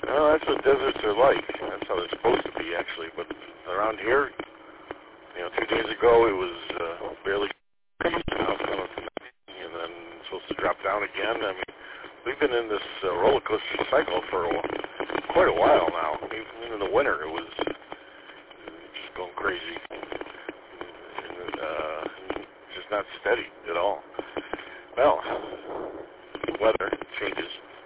Well, that's what deserts are like. That's how they're supposed to be, actually. But around here, 2 days ago it was barely now it's coming from and then supposed to drop down again. I mean, we've been in this roller coaster cycle for quite a while now. Even in the winter, it was just going crazy. Just not steady at all. Well, weather changes.